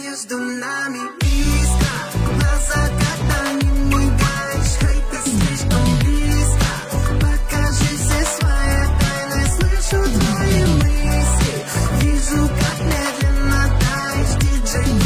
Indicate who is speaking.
Speaker 1: между нами искра. Глаза, когда не мигаешь, эй, ты слишком близко. Покажи все свои тайны, слышу твои мысли. Вижу, как медленно таешь, диджей.